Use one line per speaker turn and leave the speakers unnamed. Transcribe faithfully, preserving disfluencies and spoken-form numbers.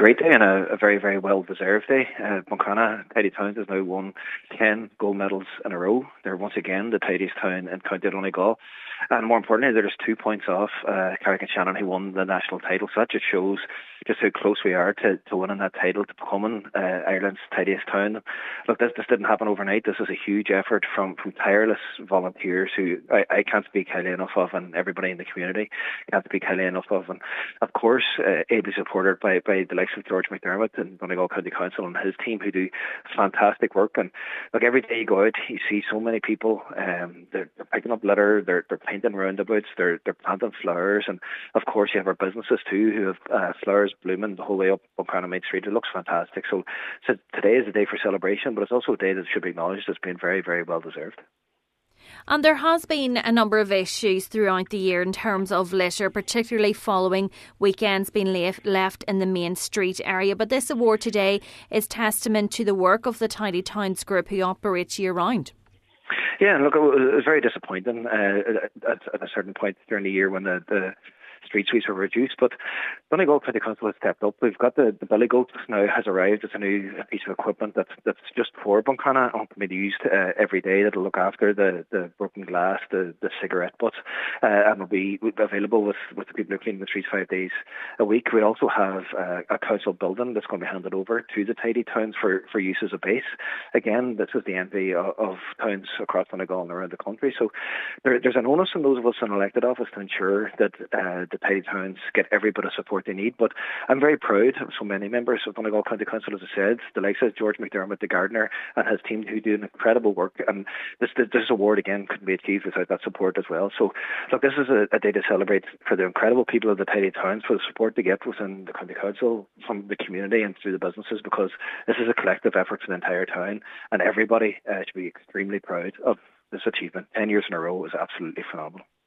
great day and a, a very, very well-deserved day. Uh, Buncrana Tidy Towns has now won ten gold medals in a row. They're once again the tidiest town in County Donegal. And more importantly, they're just two points off uh, Carrick-on-Shannon, who won the national title. So that just shows just how close we are to, to winning that title, to becoming uh, Ireland's tidiest town. Look, this, this didn't happen overnight. This was a huge effort from, from tireless volunteers who I, I can't speak highly enough of, and everybody in the community can't speak highly enough of. And of course, uh, ably supported by, by the likes of George McDermott and Donegal County Council and his team, who do fantastic work. And look, every day you go out, you see so many people. Um, they're, they're picking up litter, they're, they're painting roundabouts, they're, they're planting flowers, and of course you have our businesses too who have uh, flowers blooming the whole way up Buncrana Main Street. It looks fantastic. So, so today is a day for celebration, but it's also a day that should be acknowledged as being very, very well deserved.
And there has been a number of issues throughout the year in terms of litter, particularly following weekends being left, left in the main street area. But this award today is testament to the work of the Tidy Towns Group, who operates year-round.
Yeah, and look, it was very disappointing uh, at, at a certain point during the year when the, the street sweeps were reduced, but Donegal County Council has stepped up. We've got the, the Billy Goat now has arrived. It's a new piece of equipment that's, that's just for Buncrana and can be used uh, every day. That'll look after the, the broken glass, the, the cigarette butts, uh, and will be available with, with the people who clean the streets five days a week. We also have uh, a council building that's going to be handed over to the Tidy Towns for, for use as a base. Again, this is the envy of, of towns across Donegal and around the country. So there, there's an onus on those of us in elected office to ensure that uh, the Tidy Towns get every bit of support they need. But I'm very proud of so many members of Donegal County Council, as I said, the likes of George McDermott, the gardener, and his team, who do an incredible work. And this this award, again, couldn't be achieved without that support as well. So, look, this is a, a day to celebrate for the incredible people of the Tidy Towns, for the support they get within the County Council, from the community and through the businesses, because this is a collective effort for the entire town, and everybody uh, should be extremely proud of this achievement. Ten years in a row is absolutely phenomenal.